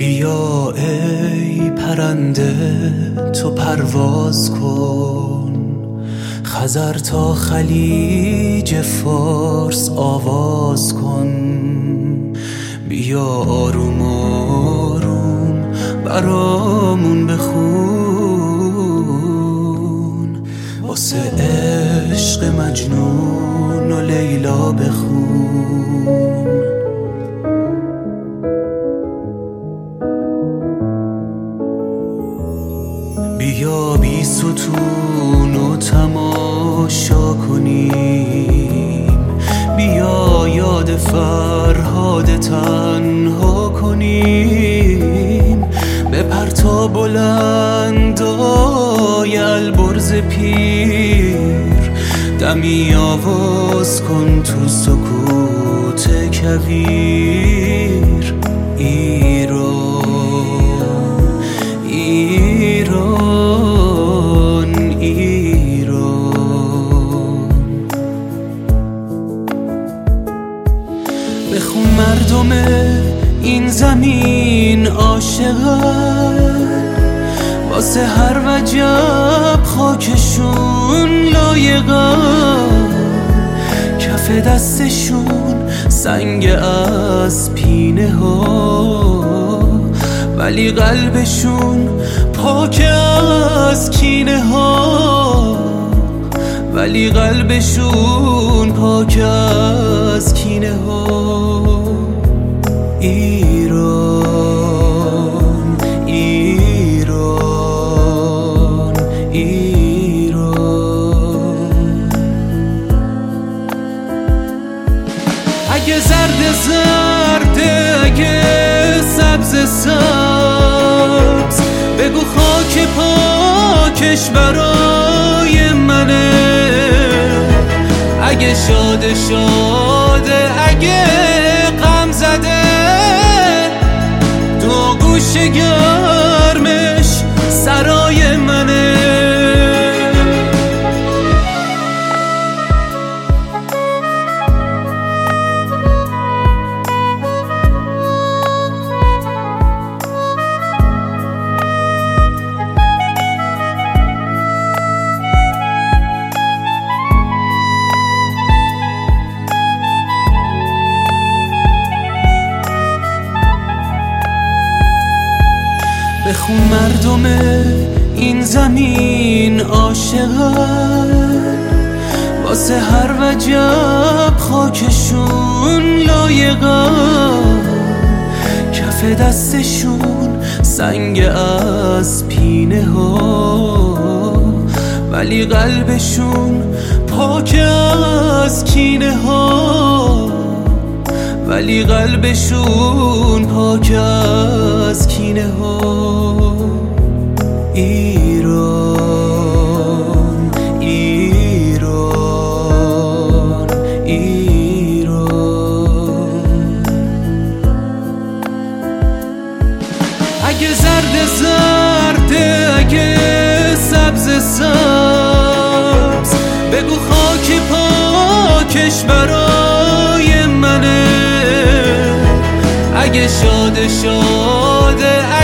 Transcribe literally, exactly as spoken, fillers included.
بیا ای پرنده تو پرواز کن، خزر تا خلیج فارس آواز کن. بیا آروم آروم برامون بخون، واسه عشق مجنون و لیلا بخون. بیا بی ستون و تماشا کنیم، بیا یاد فرهاد تنها کنیم. بپر تا بلندای البرز پیر، دمی آواز کن تو سکوت کویر. ایران ایران ایران، بخون مردم این زمین عاشقن، واسه هر وجب خاکشون لایقن. کف دستشون سنگ از پینه ها، ولی قلبشون پاک از کینه ها. ولی قلبشون پاک از کینه ها. ایران ایران ایران، اگه زرد زرده اگه سبز سبز، بگو خاک پاکش برای منه. اگه شاده شاده اگه غم زده، دو گوش گرمش سرای منه. بخون مردم این زمین عاشقن، واسه هر وجب خاکشون لایقن. کف دستشون سنگ از پینه ها، ولی قلبشون پاک از کینه ها. ولی قلبشون پاک از کینه ها. ایران ایران ایران، اگه زرد زرده اگه سبز سبز، بگو خاک پاکش برای منه. اگه شاده شاده